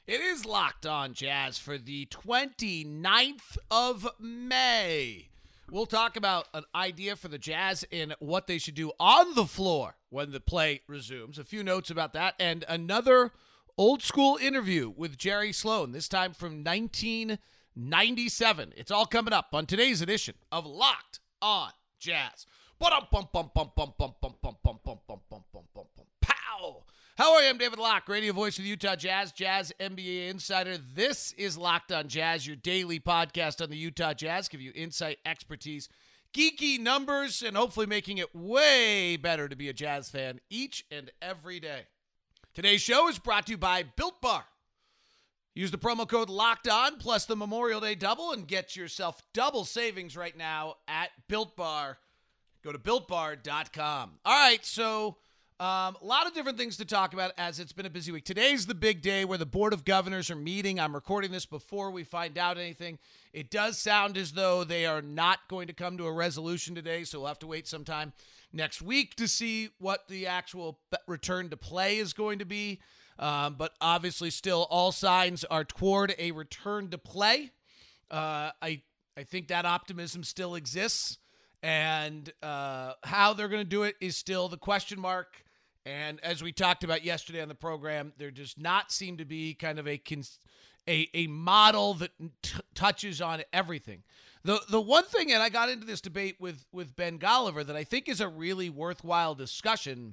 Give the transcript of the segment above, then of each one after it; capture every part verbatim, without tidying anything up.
It is Locked On Jazz for the twenty-ninth of May. We'll talk about an idea for the Jazz and what they should do on the floor when the play resumes. A few notes about that, and another old school interview with Jerry Sloan, this time from nineteen ninety-seven. It's all coming up on today's edition of Locked On Jazz. Pow! How are you? I'm David Locke, radio voice of the Utah Jazz, Jazz N B A insider. This is Locked On Jazz, your daily podcast on the Utah Jazz. Give you insight, expertise, geeky numbers, and hopefully making it way better to be a Jazz fan each and every day. Today's show is brought to you by Built Bar. Use the promo code Locked On plus the Memorial Day double and get yourself double savings right now at Built Bar. Go to built bar dot com. All right, so um, a lot of different things to talk about as it's been a busy week. Today's the big day where the Board of Governors are meeting. I'm recording this before we find out anything. It does sound as though they are not going to come to a resolution today, so we'll have to wait some time next week to see what the actual return to play is going to be. Um, but obviously still all signs are toward a return to play. Uh, I, I think that optimism still exists. And uh, how they're going to do it is still the question mark. And as we talked about yesterday on the program, there does not seem to be kind of a cons- a, a model that t- touches on everything. The the one thing, and I got into this debate with, with Ben Golliver, that I think is a really worthwhile discussion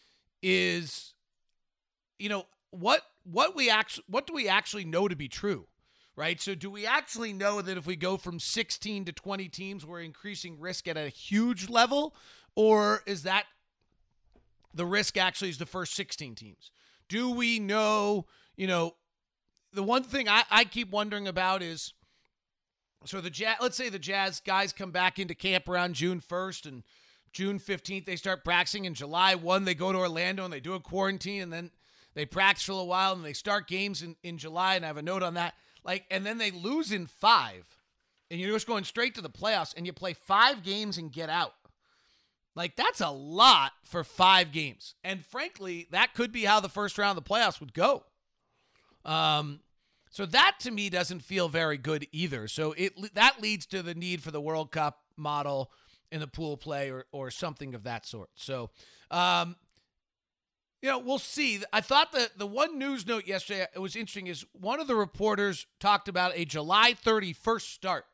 is, you know, what what we actually what do we actually know to be true? Right? So do we actually know that if we go from sixteen to twenty teams, we're increasing risk at a huge level? Or is that the risk actually is the first sixteen teams? Do we know, you know, the one thing I, I keep wondering about is, so the Jazz, let's say the Jazz guys come back into camp around June first and June fifteenth, they start practicing. In July first, they go to Orlando and they do a quarantine and then they practice for a while and they start games in, in July. And I have a note on that. Like, and then they lose in five, and you're just going straight to the playoffs, and you play five games and get out. Like, that's a lot for five games. And frankly, that could be how the first round of the playoffs would go. Um, so that, to me, doesn't feel very good either. So it that leads to the need for the World Cup model in the pool play or, or something of that sort. So, um, you know, we'll see. I thought that the one news note yesterday, it was interesting, is one of the reporters talked about a July thirty-first start.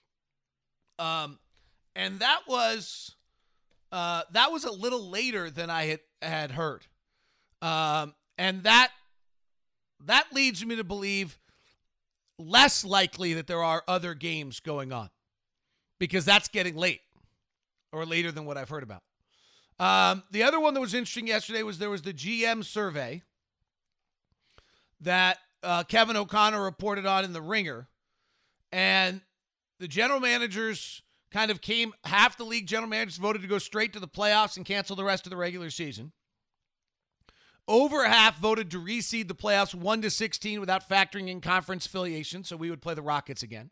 Um, and that was uh, that was a little later than I had, had heard. Um, and that that leads me to believe less likely that there are other games going on, because that's getting late, or later than what I've heard about. Um, the other one that was interesting yesterday was there was the G M survey that uh, Kevin O'Connor reported on in The Ringer. And the general managers kind of came, half the league general managers voted to go straight to the playoffs and cancel the rest of the regular season. Over half voted to reseed the playoffs one to sixteen without factoring in conference affiliation, so we would play the Rockets again.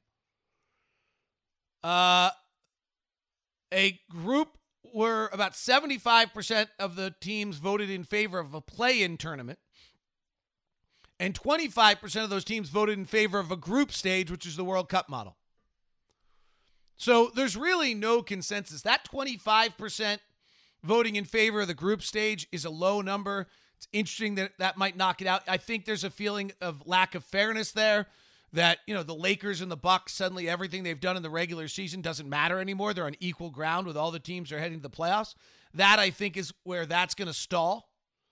Uh, a group where about seventy-five percent of the teams voted in favor of a play-in tournament, and twenty-five percent of those teams voted in favor of a group stage, which is the World Cup model. So there's really no consensus. That twenty-five percent voting in favor of the group stage is a low number. It's interesting that that might knock it out. I think there's a feeling of lack of fairness there, that, you know, the Lakers and the Bucks, suddenly everything they've done in the regular season doesn't matter anymore. They're on equal ground with all the teams that are heading to the playoffs. That, I think, is where that's going to stall.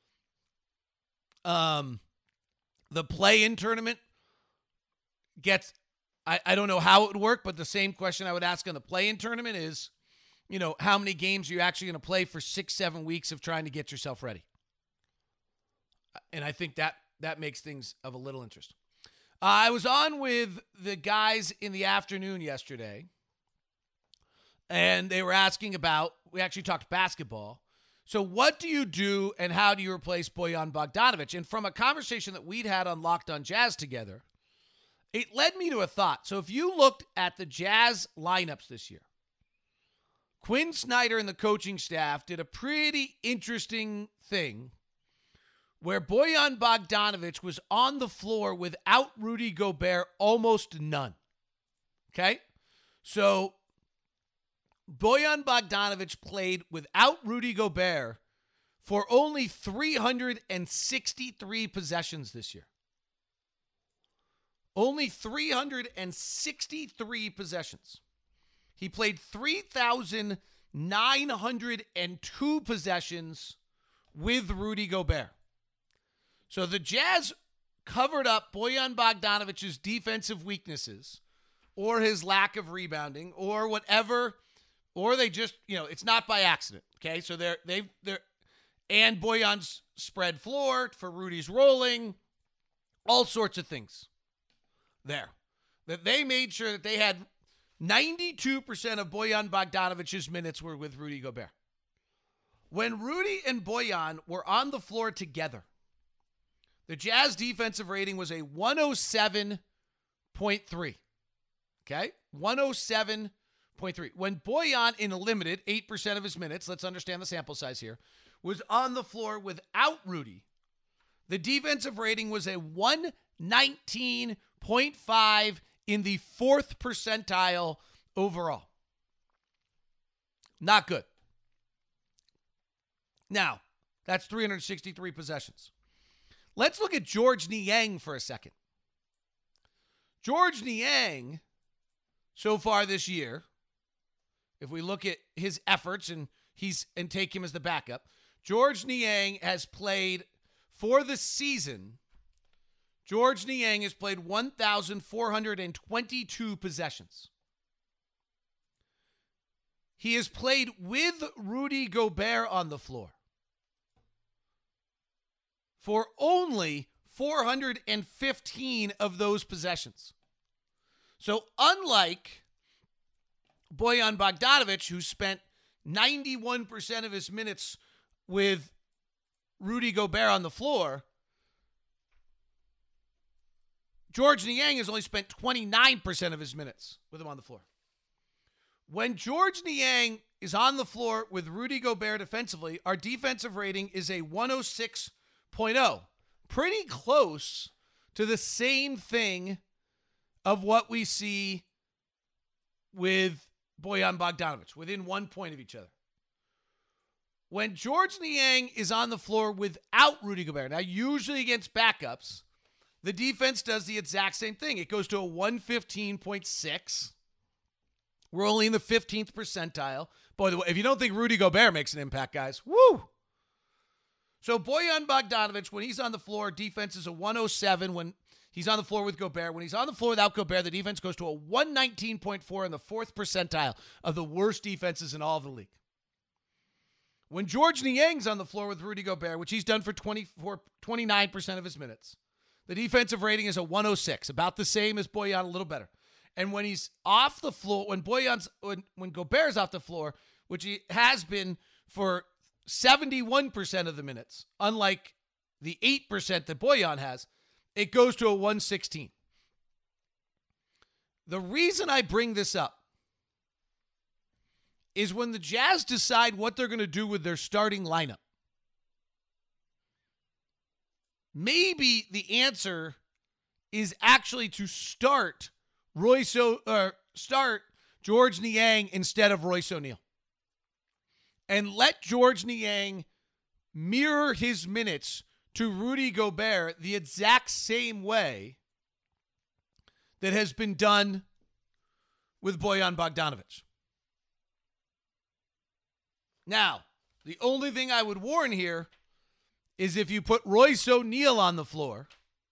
Um, the play-in tournament gets, I, I don't know how it would work, but the same question I would ask on the play-in tournament is, you know, how many games are you actually going to play for six, seven weeks of trying to get yourself ready? And I think that that makes things of a little interest. Uh, I was on with the guys in the afternoon yesterday, and they were asking about, we actually talked basketball. So what do you do and how do you replace Bojan Bogdanovic? And from a conversation that we'd had on Locked On Jazz together, it led me to a thought. So if you looked at the Jazz lineups this year, Quinn Snyder and the coaching staff did a pretty interesting thing where Bojan Bogdanovic was on the floor without Rudy Gobert almost none. Okay? So Bojan Bogdanovic played without Rudy Gobert for only three hundred sixty-three possessions this year. Only three hundred sixty-three possessions. He played three thousand nine hundred two possessions with Rudy Gobert. So the Jazz covered up Bojan Bogdanovic's defensive weaknesses or his lack of rebounding or whatever, or they just, you know, it's not by accident. Okay, so they're they they're and Bojan's spread floor for Rudy's rolling, all sorts of things there. That they made sure that they had ninety-two percent of Bojan Bogdanovic's minutes were with Rudy Gobert. When Rudy and Bojan were on the floor together, the Jazz defensive rating was a one oh seven point three. Okay? one oh seven point three. When Bojan, in a limited eight percent of his minutes, let's understand the sample size here, was on the floor without Rudy, the defensive rating was a one nineteen point five in the fourth percentile overall. Not good. Now, that's three hundred sixty-three possessions. Let's look at Georges Niang for a second. Georges Niang, so far this year, if we look at his efforts and he's and take him as the backup, Georges Niang has played for the season. Georges Niang has played one thousand four hundred twenty-two possessions. He has played with Rudy Gobert on the floor for only four hundred fifteen of those possessions. So unlike Bojan Bogdanovic, who spent ninety-one percent of his minutes with Rudy Gobert on the floor, Georges Niang has only spent twenty-nine percent of his minutes with him on the floor. When Georges Niang is on the floor with Rudy Gobert defensively, our defensive rating is a one oh six point oh. Pretty close to the same thing of what we see with Bojan Bogdanovic, within one point of each other. When Georges Niang is on the floor without Rudy Gobert, now usually against backups, the defense does the exact same thing. It goes to a one fifteen point six. We're only in the fifteenth percentile. By the way, if you don't think Rudy Gobert makes an impact, guys, woo! So Bojan Bogdanovic, when he's on the floor, defense is a one oh seven when he's on the floor with Gobert. When he's on the floor without Gobert, the defense goes to a one nineteen point four in the fourth percentile of the worst defenses in all of the league. When Georges Niang's on the floor with Rudy Gobert, which he's done for twenty-four, twenty-nine percent of his minutes, the defensive rating is a one oh six, about the same as Bojan, a little better. And when he's off the floor, when Bojan's, when, when Gobert's off the floor, which he has been for seventy-one percent of the minutes, unlike the eight percent that Bojan has, it goes to a one sixteen. The reason I bring this up is when the Jazz decide what they're going to do with their starting lineup, maybe the answer is actually to start Royce o- or start Georges Niang instead of Royce O'Neal. And let Georges Niang mirror his minutes to Rudy Gobert the exact same way that has been done with Bojan Bogdanovic. Now, the only thing I would warn here is if you put Royce O'Neal on the floor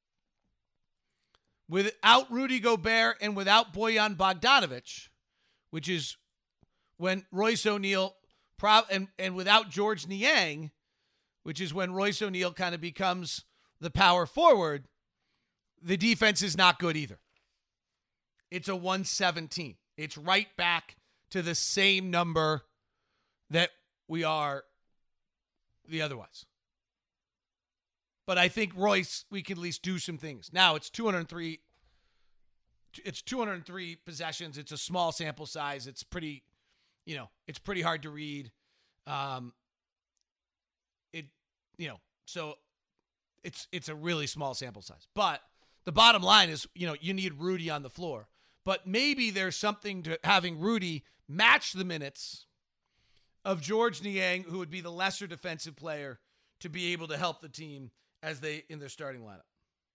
without Rudy Gobert and without Bojan Bogdanovic, which is when Royce O'Neal pro- and, and without Georges Niang, which is when Royce O'Neal kind of becomes the power forward, the defense is not good either. It's a one seventeen. It's right back to the same number that we are the otherwise. But I think Royce, we can at least do some things. Now it's two hundred three. It's two hundred three possessions. It's a small sample size. It's pretty, you know, it's pretty hard to read. Um, it, you know, so it's it's a really small sample size. But the bottom line is, you know, you need Rudy on the floor. But maybe there's something to having Rudy match the minutes of Georges Niang, who would be the lesser defensive player, to be able to help the team as they in their starting lineup.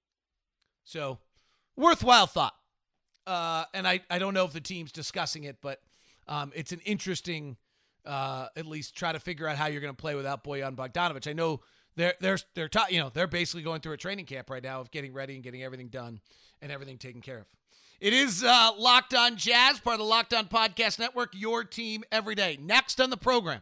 So, worthwhile thought. Uh, and I, I don't know if the team's discussing it, but um, it's an interesting, uh, at least try to figure out how you're going to play without Bojan Bogdanovic. I know they're they're they're ta- you know they're basically going through a training camp right now of getting ready and getting everything done and everything taken care of. It is uh, Locked On Jazz, part of the Locked On Podcast Network, your team every day. Next on the program,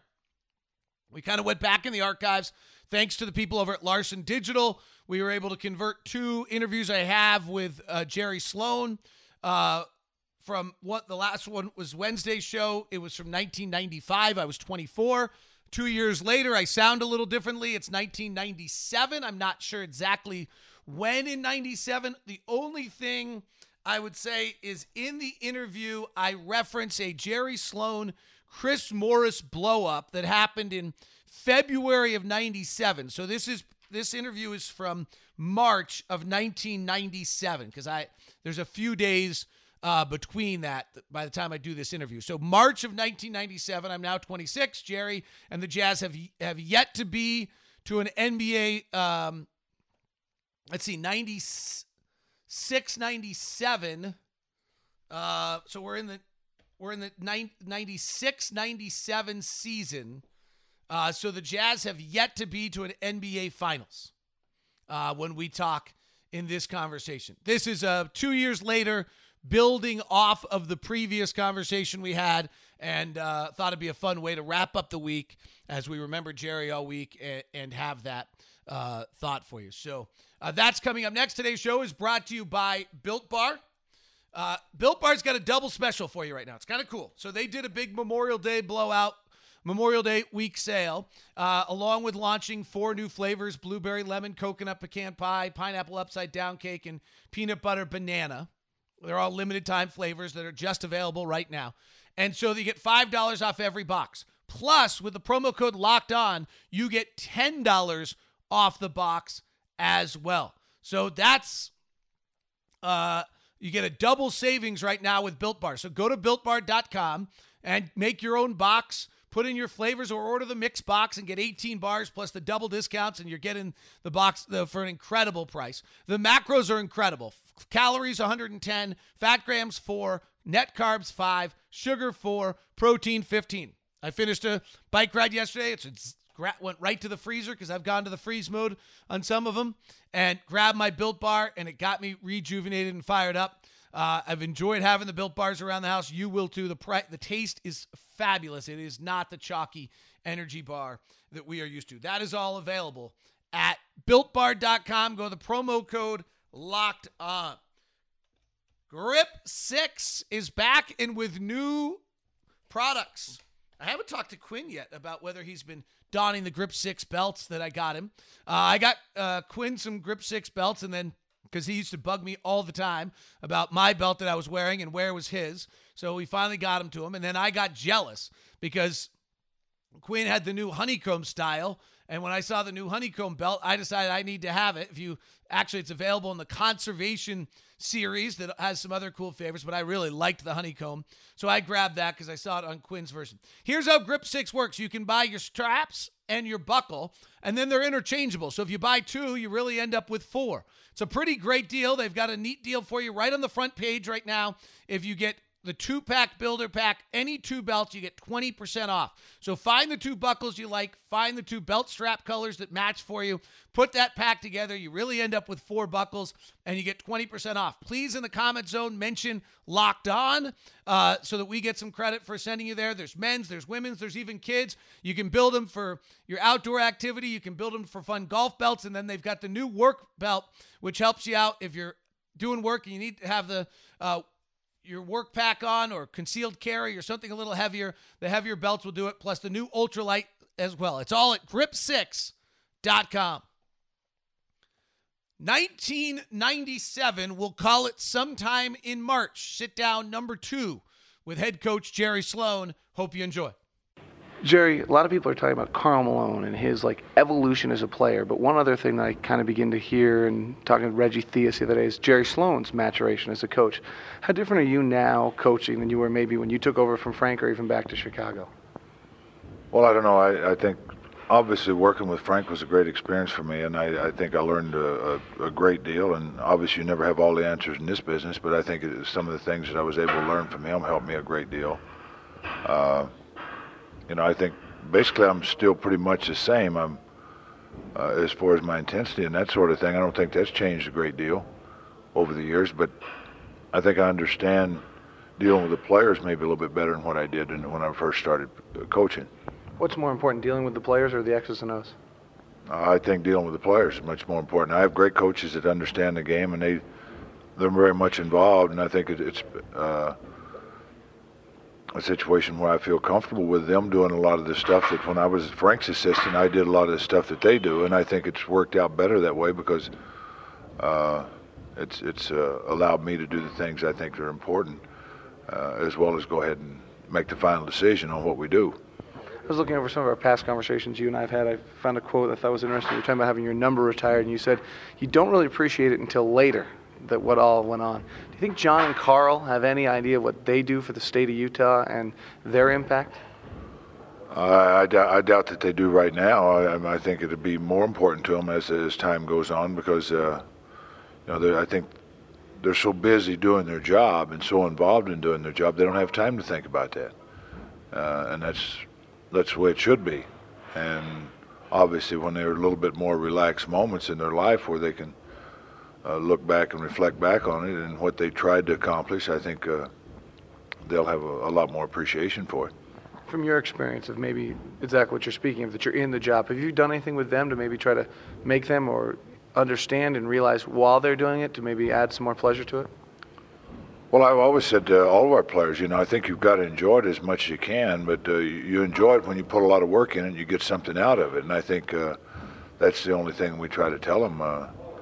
we kind of went back in the archives. Thanks to the people over at Larson Digital, we were able to convert two interviews I have with uh, Jerry Sloan. Uh, from what the last one was Wednesday's show. It was from nineteen ninety-five. I was twenty-four. Two years later, I sound a little differently. It's nineteen ninety-seven. I'm not sure exactly when in ninety-seven. The only thing I would say is in the interview, I reference a Jerry Sloan, Chris Morris blow-up that happened in February of ninety-seven. So this is this interview is from March of nineteen ninety-seven because I there's a few days uh, between that by the time I do this interview. So March of nineteen ninety-seven, I'm now twenty-six. Jerry and the Jazz have have yet to be to an N B A, um, let's see, ninety-six, ninety-seven. Uh, so we're in the we're in the ninety-six ninety-seven season. Uh, so the Jazz have yet to be to an N B A Finals uh, when we talk in this conversation. This is uh, two years later, building off of the previous conversation we had, and uh, thought it'd be a fun way to wrap up the week as we remember Jerry all week and, and have that uh, thought for you. So uh, that's coming up next. Today's show is brought to you by Built Bar. Uh, Built Bar's got a double special for you right now. It's kind of cool. So they did a big Memorial Day blowout, Memorial Day week sale, uh, along with launching four new flavors: blueberry, lemon, coconut, pecan pie, pineapple upside down cake, and peanut butter banana. They're all limited time flavors that are just available right now. And so you get five dollars off every box. Plus, with the promo code Locked On, you get ten dollars off the box as well. So that's, uh, you get a double savings right now with Built Bar. So go to built bar dot com and make your own box. Put in your flavors or order the mix box and get eighteen bars plus the double discounts, and you're getting the box the, for an incredible price. The macros are incredible. Calories one hundred ten, fat grams four, net carbs five, sugar four, protein fifteen. I finished a bike ride yesterday. It's, it's went right to the freezer because I've gone to the freeze mode on some of them, and grabbed my Built Bar, and it got me rejuvenated and fired up. Uh, I've enjoyed having the Built Bars around the house. You will too. The pri- the taste is fabulous. It is not the chalky energy bar that we are used to. That is all available at built bar dot com. Go to the promo code Locked On. Grip six is back and with new products. I haven't talked to Quinn yet about whether he's been donning the Grip six belts that I got him. Uh, I got uh, Quinn some Grip six belts, and then because he used to bug me all the time about my belt that I was wearing and where was his. So we finally got him to him. And then I got jealous because Quinn had the new honeycomb style. And when I saw the new honeycomb belt, I decided I need to have it. If you actually, it's available in the Conservation series that has some other cool favorites, but I really liked the honeycomb. So I grabbed that because I saw it on Quinn's version. Here's how Grip six works. You can buy your straps and your buckle, and then they're interchangeable. So if you buy two, you really end up with four. It's a pretty great deal. They've got a neat deal for you right on the front page right now. If you get the two-pack builder pack, any two belts, you get twenty percent off. So find the two buckles you like, find the two belt strap colors that match for you, put that pack together. You really end up with four buckles, and you get twenty percent off. Please, in the comment zone, mention Locked On uh, so that we get some credit for sending you there. There's men's, there's women's, there's even kids. You can build them for your outdoor activity. You can build them for fun golf belts, and then they've got the new work belt, which helps you out if you're doing work and you need to have the uh, your work pack on or concealed carry or something a little heavier. The heavier belts will do it, plus the new ultralight as well. It's all at grip six dot com. nineteen ninety-seven, we'll call it sometime in March. Sit down number two with head coach Jerry Sloan. Hope you enjoy. Jerry, a lot of people are talking about Karl Malone and his like evolution as a player, but one other thing that I kind of begin to hear and talking to Reggie Theus the other day is Jerry Sloan's maturation as a coach. How different are you now coaching than you were maybe when you took over from Frank or even back to Chicago? Well, I don't know. I, I think obviously working with Frank was a great experience for me, and I, I think I learned a, a, a great deal. And obviously you never have all the answers in this business, but I think it, some of the things that I was able to learn from him helped me a great deal. Uh, You know, I think basically I'm still pretty much the same. I'm uh, as far as my intensity and that sort of thing. I don't think that's changed a great deal over the years, but I think I understand dealing with the players maybe a little bit better than what I did when I first started coaching. What's more important, dealing with the players or the X's and O's? Uh, I think dealing with the players is much more important. I have great coaches that understand the game, and they they're very much involved, and I think it, it's. Uh, a situation where I feel comfortable with them doing a lot of the stuff that when I was Frank's assistant, I did a lot of the stuff that they do, and I think it's worked out better that way because uh, it's it's uh, allowed me to do the things I think are important, uh, as well as go ahead and make the final decision on what we do. I was looking over some of our past conversations you and I have had. I found a quote I thought was interesting. You were talking about having your number retired, and you said you don't really appreciate it until later, that what all went on. Do you think John and Karl have any idea what they do for the state of Utah and their impact? Uh, I, doubt, I doubt that they do right now. I, I think it'll be more important to them as, as time goes on because, uh, you know, I think they're so busy doing their job and so involved in doing their job, they don't have time to think about that. Uh, and that's that's the way it should be. And obviously when there are a little bit more relaxed moments in their life where they can Uh, look back and reflect back on it and what they tried to accomplish, I think uh, they'll have a, a lot more appreciation for it. From your experience of maybe exactly what you're speaking of, that you're in the job, have you done anything with them to maybe try to make them or understand and realize while they're doing it to maybe add some more pleasure to it? Well, I've always said to all of our players, you know, I think you've got to enjoy it as much as you can, but uh, you enjoy it when you put a lot of work in it and you get something out of it. And I think uh, that's the only thing we try to tell them. Uh,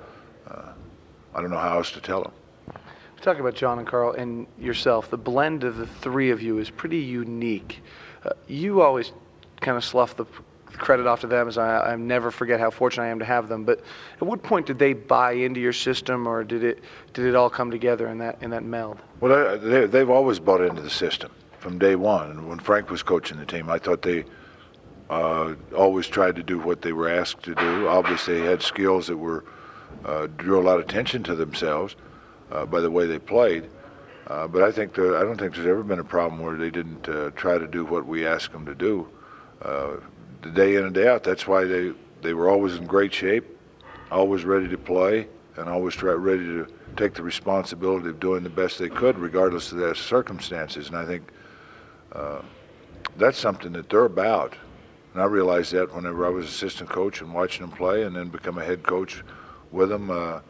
I don't know how else to tell them. We talk about John and Karl and yourself. The blend of the three of you is pretty unique. Uh, you always kind of slough the credit off to them, as I, I never forget how fortunate I am to have them. But at what point did they buy into your system, or did it did it all come together in that in that meld? Well, they, they've always bought into the system from day one. And when Frank was coaching the team, I thought they uh, always tried to do what they were asked to do. Obviously, they had skills that were uh, drew a lot of attention to themselves uh, by the way they played. Uh, but I think the, I don't think there's ever been a problem where they didn't uh, try to do what we asked them to do. Uh, the day in and day out, that's why they, they were always in great shape, always ready to play, and always try, ready to take the responsibility of doing the best they could regardless of their circumstances. And I think uh, that's something that they're about. And I realized that whenever I was assistant coach and watching them play and then become a head coach with them, uh, uh,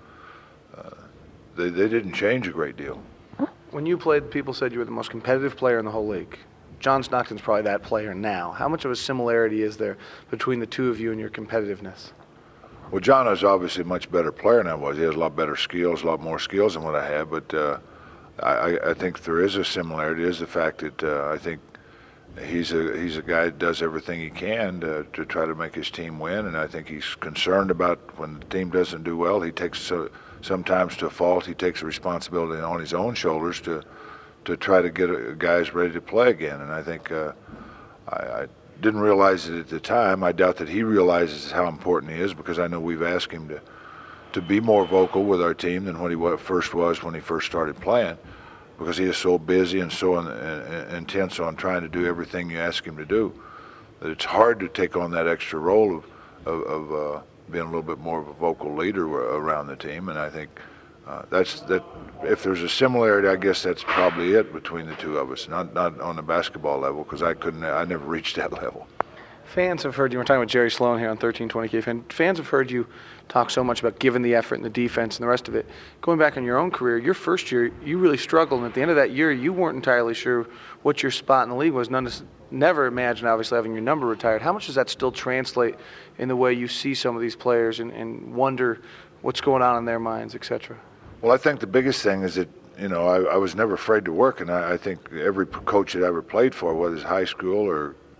they, they didn't change a great deal. When you played, people said you were the most competitive player in the whole league. John Stockton's probably that player now. How much of a similarity is there between the two of you and your competitiveness? Well, John is obviously a much better player than I was. He has a lot better skills, a lot more skills than what I have. But uh, I, I think there is a similarity. Is the fact that uh, I think he's a he's a guy that does everything he can to, to try to make his team win, and I think he's concerned about when the team doesn't do well. He takes uh, sometimes to a fault. He takes the responsibility on his own shoulders to to try to get uh, guys ready to play again. And I think uh, I, I didn't realize it at the time. I doubt that he realizes how important he is, because I know we've asked him to to be more vocal with our team than what he first was when he first started playing, because he is so busy and so in, in, intense on trying to do everything you ask him to do that it's hard to take on that extra role of, of, of uh, being a little bit more of a vocal leader around the team. And I think uh, that's that. If there's a similarity, I guess that's probably it between the two of us. Not not on the basketball level, because I couldn't. I never reached that level. Fans have heard you. We're talking with Jerry Sloan here on thirteen twenty K F N. Fans have heard you talk so much about giving the effort and the defense and the rest of it. Going back in your own career, your first year, you really struggled. And at the end of that year, you weren't entirely sure what your spot in the league was. None, never imagined, obviously, having your number retired. How much does that still translate in the way you see some of these players and, and wonder what's going on in their minds, et cetera? Well, I think the biggest thing is that, you know, I, I was never afraid to work, and I, I think every coach that I ever played for, whether it's high school or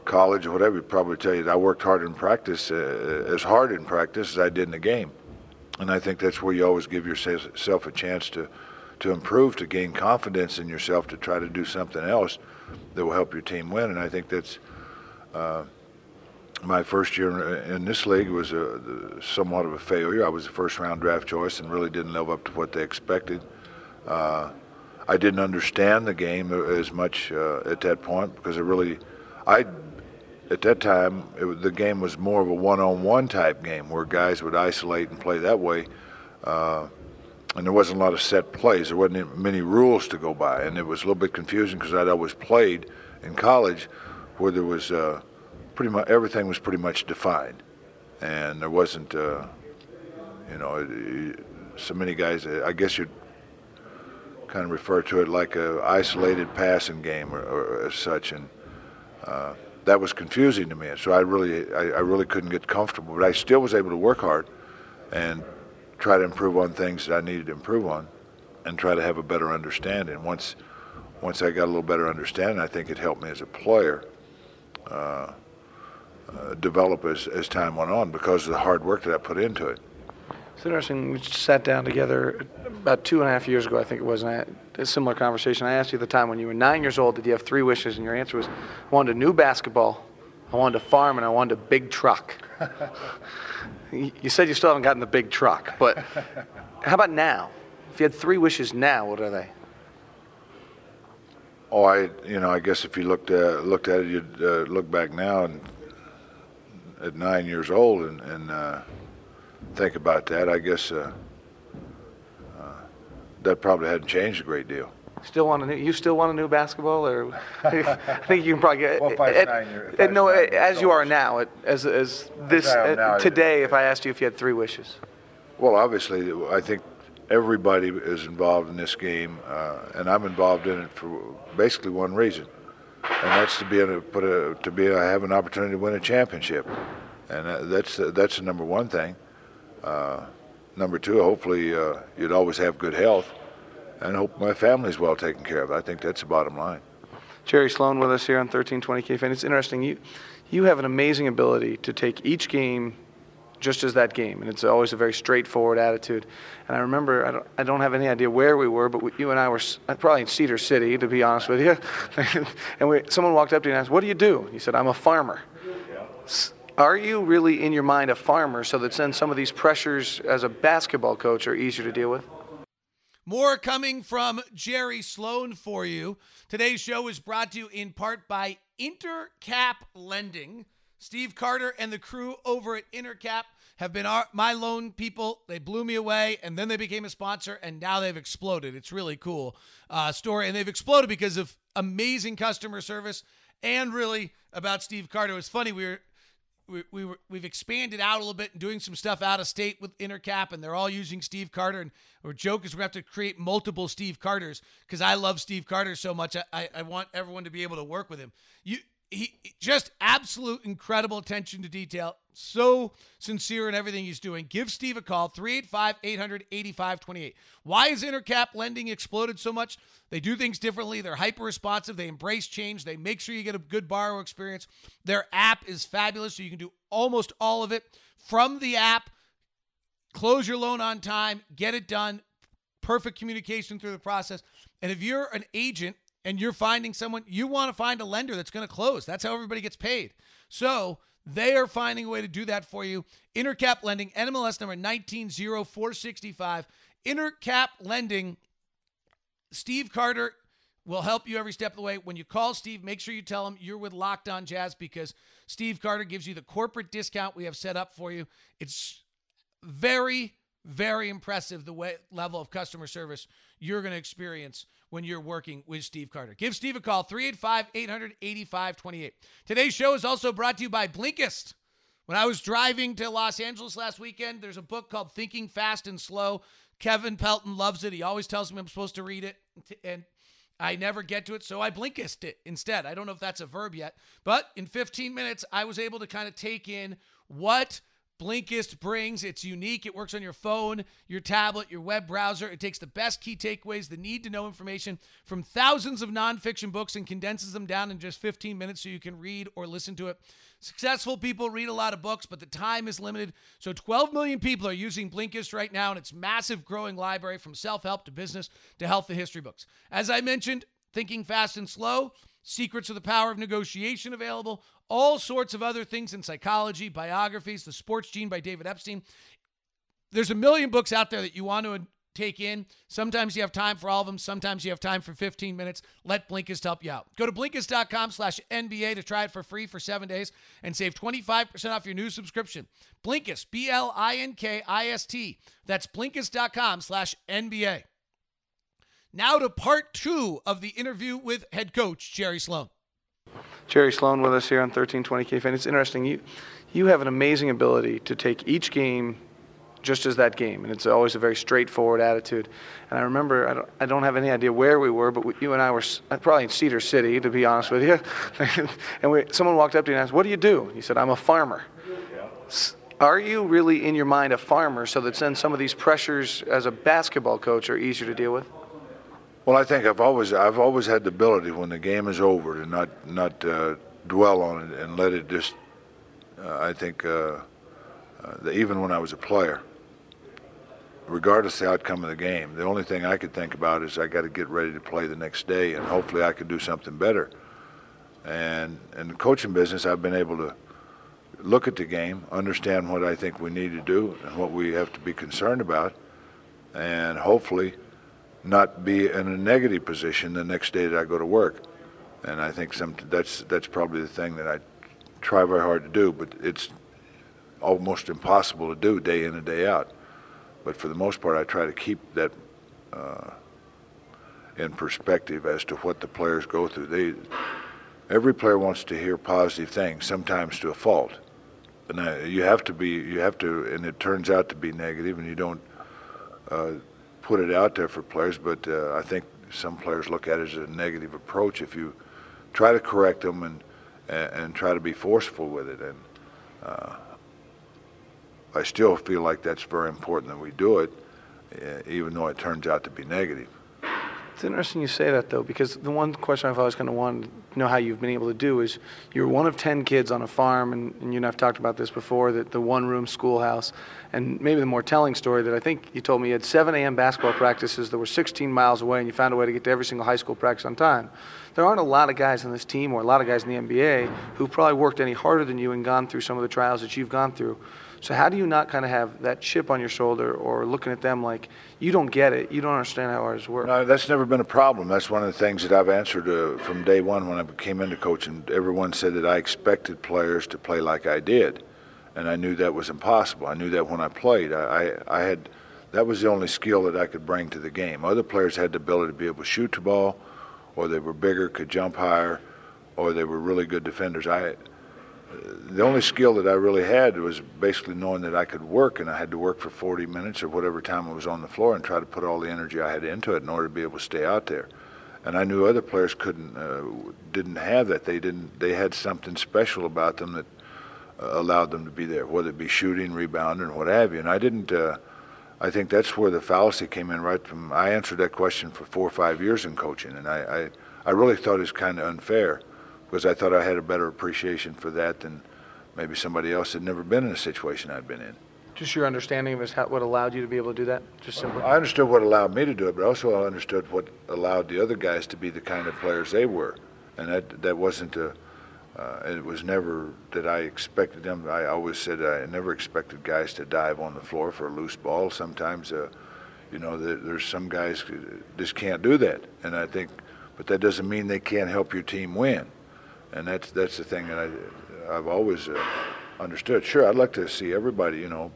college or whatever, he'd probably tell you that I worked hard in practice, uh, as hard in practice as I did in the game. And I think that's where you always give yourself a chance to, to improve, to gain confidence in yourself, to try to do something else that will help your team win. And I think that's uh, my first year in this league was a, somewhat of a failure. I was a first-round draft choice and really didn't live up to what they expected. Uh, I didn't understand the game as much uh, at that point because it really, I. At that time, it, the game was more of a one-on-one type game where guys would isolate and play that way. Uh, and there wasn't a lot of set plays. There wasn't many rules to go by. And it was a little bit confusing because I'd always played in college where there was uh, pretty much everything was pretty much defined. And there wasn't, uh, you know, so many guys, I guess you'd kind of refer to it like a isolated passing game or, or as such. And uh, that was confusing to me, and so I really, I, I really couldn't get comfortable. But I still was able to work hard and try to improve on things that I needed to improve on, and try to have a better understanding. Once, once I got a little better understanding, I think it helped me as a player uh, uh, develop as as time went on because of the hard work that I put into it. It's interesting. We sat down together about two and a half years ago, I think it was, and I had a similar conversation. I asked you at the time, when you were nine years old, did you have three wishes? And your answer was, I wanted a new basketball, I wanted a farm, and I wanted a big truck. You said you still haven't gotten the big truck, but how about now? If you had three wishes now, what are they? Oh, I, you know, I guess if you looked at looked at it, you'd uh, look back now and at nine years old and and. Uh, think about that. I guess uh, uh, that probably hadn't changed a great deal. Still want a new? You still want a new basketball, or I think you can probably get. Well, five, at, nine years, at, no, nine as years you old. are now, at, as as this As I am now, uh, today. If I asked you if you had three wishes, Well, obviously, I think everybody is involved in this game, uh, and I'm involved in it for basically one reason, and that's to be able to put a to be able to have an opportunity to win a championship, and uh, that's uh, that's the number one thing. Uh, number two, hopefully uh, you'd always have good health, and hope my family's well taken care of. I think that's the bottom line. Jerry Sloan with us here on thirteen twenty K F N. It's interesting. You you have an amazing ability to take each game just as that game, and it's always a very straightforward attitude. And I remember, I don't, I don't have any idea where we were, but we, you and I were probably in Cedar City, to be honest with you. And we, someone walked up to you and asked, "What do you do?" You said, "I'm a farmer." Are you really, in your mind, a farmer, so that then some of these pressures as a basketball coach are easier to deal with? More coming from Jerry Sloan for you. Today's show is brought to you in part by Intercap Lending. Steve Carter and the crew over at Intercap have been our, my loan people. They blew me away, and then they became a sponsor, and now they've exploded. It's really cool uh, story, and they've exploded because of amazing customer service and really about Steve Carter. It was funny. We were We, we were, we've expanded out a little bit and doing some stuff out of state with Intercap, and they're all using Steve Carter. And our joke is we have to create multiple Steve Carters because I love Steve Carter so much. I, I, I want everyone to be able to work with him. You, he just absolute incredible attention to detail. So sincere in everything he's doing. Give Steve a call, three eight five, eight hundred, eighty-five twenty-eight. Why has Intercap Lending exploded so much? They do things differently. They're hyper-responsive. They embrace change. They make sure you get a good borrower experience. Their app is fabulous, so you can do almost all of it from the app. Close your loan on time. Get it done. Perfect communication through the process. And if you're an agent and you're finding someone, you want to find a lender that's going to close. That's how everybody gets paid. So they are finding a way to do that for you. Intercap Lending, N M L S number nineteen oh four sixty-five. Intercap Lending. Steve Carter will help you every step of the way. When you call Steve, make sure you tell him you're with Locked On Jazz because Steve Carter gives you the corporate discount we have set up for you. It's very, very impressive the way level of customer service you're going to experience when you're working with Steve Carter. Give Steve a call, three eight five, eight hundred, eighty-five twenty-eight. Today's show is also brought to you by Blinkist. When I was driving to Los Angeles last weekend, there's a book called Thinking Fast and Slow. Kevin Pelton loves it. He always tells me I'm supposed to read it, and I never get to it, so I Blinkist it instead. I don't know if that's a verb yet, but in fifteen minutes, I was able to kind of take in what Blinkist brings. It's unique. It works on your phone, your tablet, your web browser. It takes the best key takeaways, the need-to-know information from thousands of nonfiction books and condenses them down in just fifteen minutes so you can read or listen to it. Successful people read a lot of books, but the time is limited. So twelve million people are using Blinkist right now, and its massive growing library from self-help to business to health and history books. As I mentioned, Thinking Fast and Slow, Secrets of the Power of Negotiation available, all sorts of other things in psychology, biographies, The Sports Gene by David Epstein. There's a million books out there that you want to take in. Sometimes you have time for all of them. Sometimes you have time for fifteen minutes. Let Blinkist help you out. Go to Blinkist.com slash NBA to try it for free for seven days and save twenty-five percent off your new subscription. Blinkist, B L I N K I S T. That's Blinkist.com slash NBA. Now to part two of the interview with head coach Jerry Sloan. Jerry Sloan with us here on thirteen twenty K F N. It's interesting. You, you have an amazing ability to take each game just as that game, and it's always a very straightforward attitude. And I remember, I don't, I don't have any idea where we were, but we, you and I were probably in Cedar City, to be honest with you. and we, someone walked up to you and asked, "What do you do?" You said, "I'm a farmer." Yeah. Are you really in your mind a farmer, so that then some of these pressures as a basketball coach are easier to deal with? Well, I think I've always I've always had the ability when the game is over to not not uh, dwell on it and let it just. Uh, I think uh, uh, that even when I was a player, regardless of the outcome of the game, the only thing I could think about is I got to get ready to play the next day, and hopefully I could do something better. And in the coaching business, I've been able to look at the game, understand what I think we need to do and what we have to be concerned about, and hopefully not be in a negative position the next day that I go to work. And I think some that's that's probably the thing that I try very hard to do, but it's almost impossible to do day in and day out. But for the most part, I try to keep that uh, in perspective as to what the players go through. They, every player wants to hear positive things, sometimes to a fault. And uh, you have to be, you have to, and it turns out to be negative, and you don't uh, put it out there for players. But uh, I think some players look at it as a negative approach. If you try to correct them and and, and try to be forceful with it, and uh, I still feel like that's very important that we do it, uh, even though it turns out to be negative. It's interesting you say that, though, because the one question I've always kind of wanted to know how you've been able to do is you're one of ten kids on a farm, and, and you and I have talked about this before, that the one-room schoolhouse, and maybe the more telling story that I think you told me you had seven a.m. basketball practices that were sixteen miles away, and you found a way to get to every single high school practice on time. There aren't a lot of guys on this team or a lot of guys in the N B A who probably worked any harder than you and gone through some of the trials that you've gone through. So how do you not kind of have that chip on your shoulder or looking at them like, you don't get it, you don't understand how ours work? No, that's never been a problem. That's one of the things that I've answered uh, from day one when I came into coaching. Everyone said that I expected players to play like I did, and I knew that was impossible. I knew that when I played. I, I, I had, that was the only skill that I could bring to the game. Other players had the ability to be able to shoot the ball, or they were bigger, could jump higher, or they were really good defenders. I. The only skill that I really had was basically knowing that I could work, and I had to work for forty minutes or whatever time I was on the floor and try to put all the energy I had into it in order to be able to stay out there. And I knew other players couldn't, uh, didn't have that. They didn't. They had something special about them that uh, allowed them to be there, whether it be shooting, rebounding, or what have you. And I didn't. Uh, I think that's where the fallacy came in. Right from I answered that question for four or five years in coaching, and I, I, I really thought it was kind of unfair, because I thought I had a better appreciation for that than maybe somebody else had never been in a situation I'd been in. Just your understanding of is how, what allowed you to be able to do that? Just simply. I understood what allowed me to do it, but also I understood what allowed the other guys to be the kind of players they were. And that that wasn't a, uh, it was never that I expected them. I always said I never expected guys to dive on the floor for a loose ball. Sometimes, uh, you know, there, there's some guys who just can't do that. And I think, but that doesn't mean they can't help your team win. And that's that's the thing that I, I've always uh, understood. Sure, I'd like to see everybody, you know,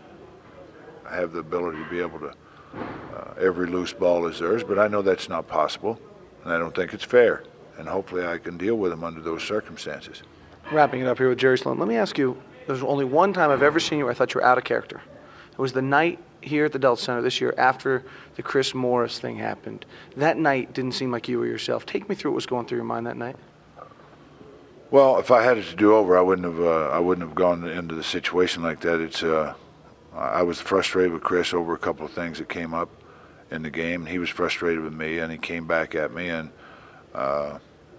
have the ability to be able to, uh, every loose ball is theirs, but I know that's not possible, and I don't think it's fair. And hopefully I can deal with them under those circumstances. Wrapping it up here with Jerry Sloan, let me ask you, there's only one time I've ever seen you where I thought you were out of character. It was the night here at the Delta Center this year after the Chris Morris thing happened. That night didn't seem like you were yourself. Take me through what was going through your mind that night. Well, if I had it to do over, I wouldn't have. Uh, I wouldn't have gone into the situation like that. It's. Uh, I was frustrated with Chris over a couple of things that came up in the game. He was frustrated with me, and he came back at me. And uh,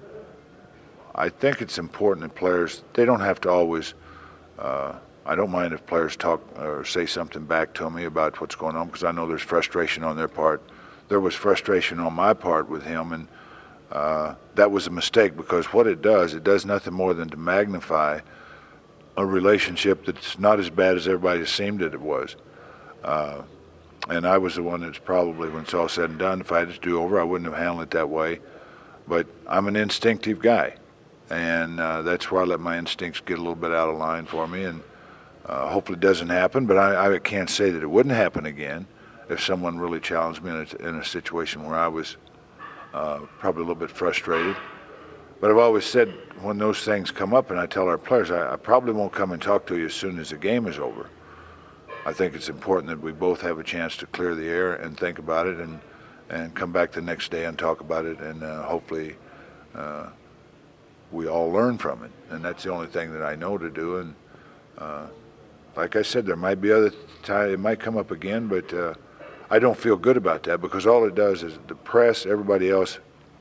I think it's important that players. They don't have to always. Uh, I don't mind if players talk or say something back to me about what's going on, because I know there's frustration on their part. There was frustration on my part with him, and uh, that was a mistake, because what it does, it does nothing more than to magnify a relationship that's not as bad as everybody seemed that it was. Uh, and I was the one that's probably, when it's all said and done, if I had to do over, I wouldn't have handled it that way. But I'm an instinctive guy, and uh, that's where I let my instincts get a little bit out of line for me, and uh, hopefully it doesn't happen. But I, I can't say that it wouldn't happen again if someone really challenged me in a, in a situation where I was uh, probably a little bit frustrated. But I've always said, when those things come up, and I tell our players, I, I probably won't come and talk to you as soon as the game is over. I think it's important that we both have a chance to clear the air and think about it, and and come back the next day and talk about it, and uh, hopefully uh, we all learn from it. And that's the only thing that I know to do. And uh, like I said, there might be other times it might come up again, but uh, I don't feel good about that, because all it does is the press, everybody else,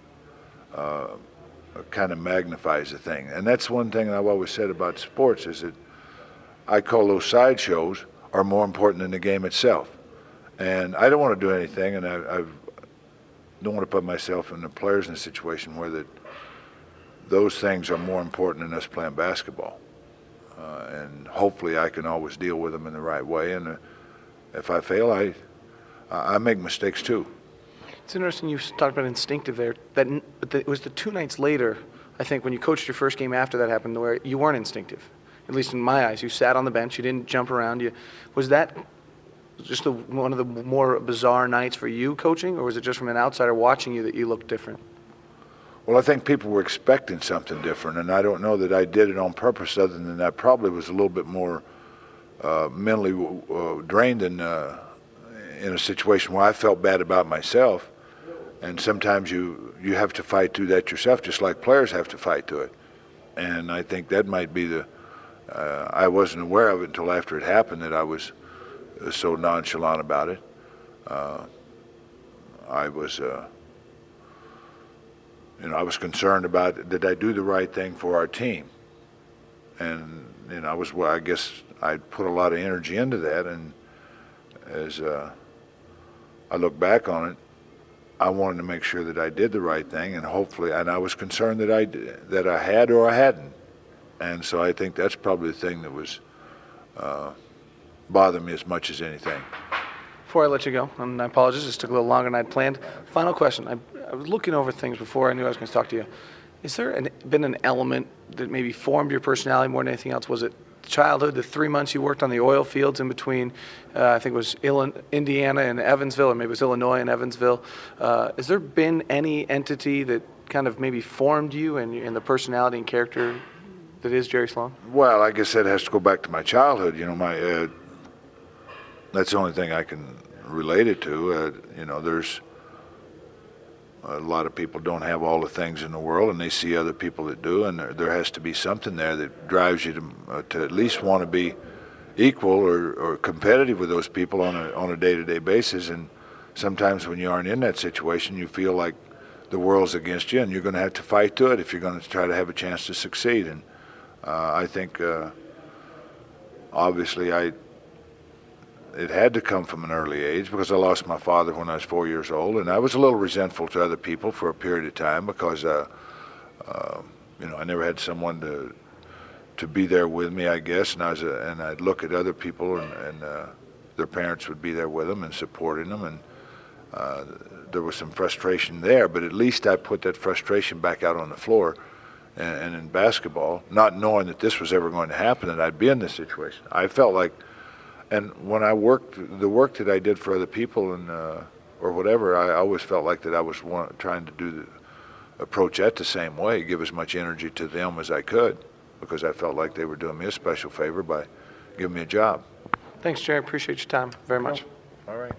uh, kind of magnifies the thing. And that's one thing I've always said about sports, is that I call those sideshows are more important than the game itself. And I don't want to do anything, and I I've, don't want to put myself and the players in a situation where that those things are more important than us playing basketball. Uh, and hopefully I can always deal with them in the right way. And uh, if I fail, I I make mistakes too. It's interesting you talked about instinctive there. That, but the, it was the two nights later, I think, when you coached your first game after that happened, where you weren't instinctive. At least in my eyes, you sat on the bench. You didn't jump around. You was that just the, one of the more bizarre nights for you coaching, or was it just from an outsider watching you that you looked different? Well, I think people were expecting something different, and I don't know that I did it on purpose, other than I probably was a little bit more uh, mentally uh, drained in, uh, in a situation where I felt bad about myself. And sometimes you, you have to fight through that yourself, just like players have to fight through it. And I think that might be the, uh, I wasn't aware of it until after it happened, that I was so nonchalant about it. Uh, I was, uh, you know, I was concerned about, did I do the right thing for our team? And, you know, I was, well, I guess I put a lot of energy into that, and as uh, I look back on it, I wanted to make sure that I did the right thing, and hopefully, and I was concerned that I did, that I had or I hadn't. And so I think that's probably the thing that was uh, bothering me as much as anything. Before I let you go, and I apologize, this took a little longer than I'd planned. Final question. I, I was looking over things before I knew I was going to talk to you. Is there an, been an element that maybe formed your personality more than anything else? Was it childhood, the three months you worked on the oil fields in between, uh, I think it was Illinois, Indiana and Evansville, or maybe it was Illinois and Evansville. Uh, has there been any entity that kind of maybe formed you and, and the personality and character that is Jerry Sloan? Well, I guess that has to go back to my childhood. You know, my uh, that's the only thing I can relate it to. Uh, you know, there's a lot of people don't have all the things in the world, and they see other people that do, and there, there has to be something there that drives you to uh, to at least want to be equal or, or competitive with those people on a on a day-to-day basis. And sometimes when you aren't in that situation, you feel like the world's against you, and you're going to have to fight to it if you're going to try to have a chance to succeed. And uh, I think uh, obviously I. It had to come from an early age, because I lost my father when I was four years old, and I was a little resentful to other people for a period of time, because uh, uh, you know, I never had someone to to be there with me, I guess, and I was a, and I'd look at other people, and, and uh, their parents would be there with them and supporting them, and uh, there was some frustration there, but at least I put that frustration back out on the floor, and, and in basketball, not knowing that this was ever going to happen, that I'd be in this situation. I felt like. And when I worked, the work that I did for other people, and uh, or whatever, I always felt like that I was one, trying to do the approach that the same way, give as much energy to them as I could, because I felt like they were doing me a special favor by giving me a job. Thanks, Jerry. Appreciate your time very much. All right.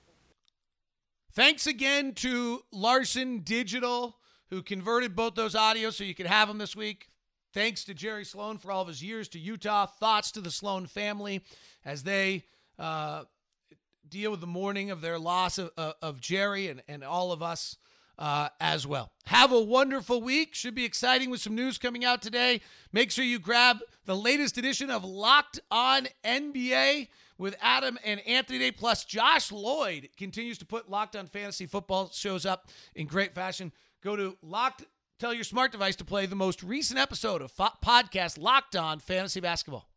Thanks again to Larson Digital, who converted both those audios so you could have them this week. thanks to Jerry Sloan for all of his years to Utah. Thoughts to the Sloan family as they uh, deal with the mourning of their loss of, of, of Jerry and, and all of us uh, as well. Have a wonderful week. Should be exciting with some news coming out today. Make sure you grab the latest edition of Locked On N B A with Adam and Anthony Day, plus Josh Lloyd continues to put Locked On Fantasy Football shows up in great fashion. Go to Locked, tell your smart device to play the most recent episode of fo- podcast Locked On Fantasy Basketball.